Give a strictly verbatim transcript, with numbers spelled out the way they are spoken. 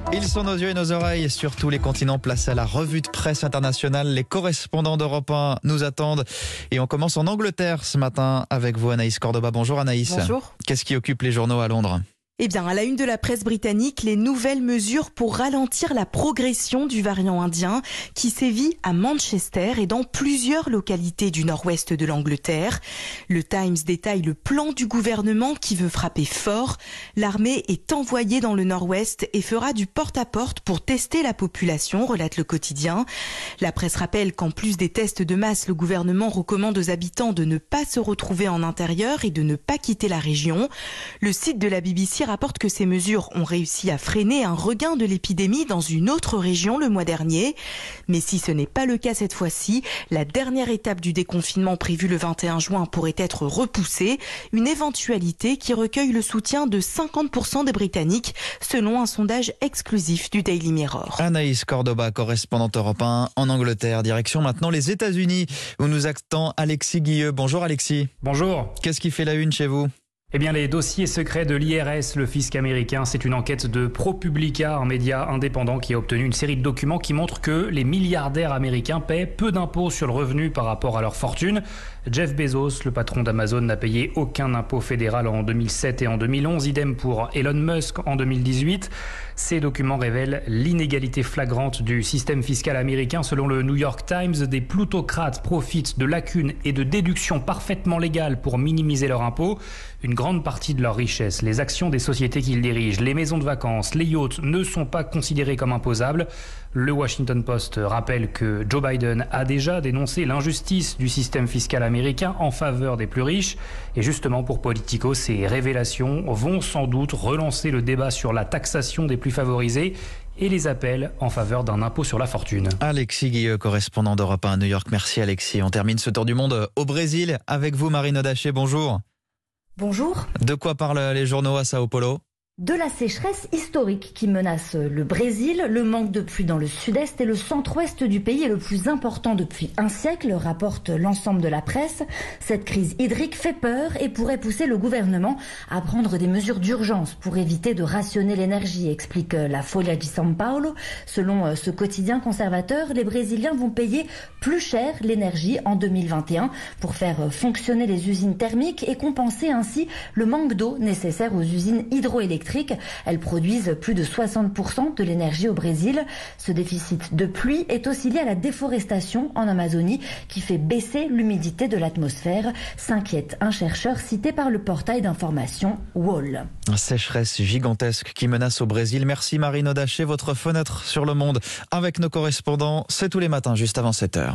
Ils sont nos yeux et nos oreilles sur tous les continents. Place à la revue de presse internationale. Les correspondants d'Europe un nous attendent. Et on commence en Angleterre ce matin avec vous, Anaïs Cordoba. Bonjour Anaïs. Bonjour. Qu'est-ce qui occupe les journaux à Londres ? Eh bien, à la une de la presse britannique, les nouvelles mesures pour ralentir la progression du variant indien qui sévit à Manchester et dans plusieurs localités du nord-ouest de l'Angleterre. Le Times détaille le plan du gouvernement qui veut frapper fort. L'armée est envoyée dans le nord-ouest et fera du porte-à-porte pour tester la population, relate le quotidien. La presse rappelle qu'en plus des tests de masse, le gouvernement recommande aux habitants de ne pas se retrouver en intérieur et de ne pas quitter la région. Le site de la B B C rapporte que ces mesures ont réussi à freiner un regain de l'épidémie dans une autre région le mois dernier. Mais si ce n'est pas le cas cette fois-ci, la dernière étape du déconfinement prévue le vingt et un juin pourrait être repoussée, une éventualité qui recueille le soutien de cinquante pour cent des Britanniques, selon un sondage exclusif du Daily Mirror. Anaïs Cordoba, correspondante Europe un en Angleterre. Direction maintenant les États-Unis où nous attend Alexis Guilleux. Bonjour Alexis. Bonjour. Qu'est-ce qui fait la une chez vous ? Eh bien, les dossiers secrets de l'I R S, le fisc américain, c'est une enquête de ProPublica, un média indépendant qui a obtenu une série de documents qui montrent que les milliardaires américains paient peu d'impôts sur le revenu par rapport à leur fortune. Jeff Bezos, le patron d'Amazon, n'a payé aucun impôt fédéral en deux mille sept et en deux mille onze, idem pour Elon Musk en deux mille dix-huit. Ces documents révèlent l'inégalité flagrante du système fiscal américain. Selon le New York Times, des plutocrates profitent de lacunes et de déductions parfaitement légales pour minimiser leurs impôts. Une grande partie de leur richesse, les actions des sociétés qu'ils dirigent, les maisons de vacances, les yachts ne sont pas considérés comme imposables. Le Washington Post rappelle que Joe Biden a déjà dénoncé l'injustice du système fiscal américain en faveur des plus riches. Et justement pour Politico, ces révélations vont sans doute relancer le débat sur la taxation des plus favorisés et les appels en faveur d'un impôt sur la fortune. Alexis Guilleux, correspondant d'Europe un à New York. Merci Alexis. On termine ce tour du monde au Brésil avec vous, Marine Odaché. Bonjour. Bonjour. De quoi parlent les journaux à Sao Paulo ? De la sécheresse historique qui menace le Brésil. Le manque de pluie dans le sud-est et le centre-ouest du pays est le plus important depuis un siècle, rapporte l'ensemble de la presse. Cette crise hydrique fait peur et pourrait pousser le gouvernement à prendre des mesures d'urgence pour éviter de rationner l'énergie, explique la Folha de São Paulo. Selon ce quotidien conservateur, les Brésiliens vont payer plus cher l'énergie en deux mille vingt et un pour faire fonctionner les usines thermiques et compenser ainsi le manque d'eau nécessaire aux usines hydroélectriques. Elles produisent plus de soixante pour cent de l'énergie au Brésil. Ce déficit de pluie est aussi lié à la déforestation en Amazonie qui fait baisser l'humidité de l'atmosphère, s'inquiète un chercheur cité par le portail d'information Wall. Sécheresse gigantesque qui menace au Brésil. Merci Marine Odaché. Votre fenêtre sur le monde avec nos correspondants, c'est tous les matins juste avant sept heures.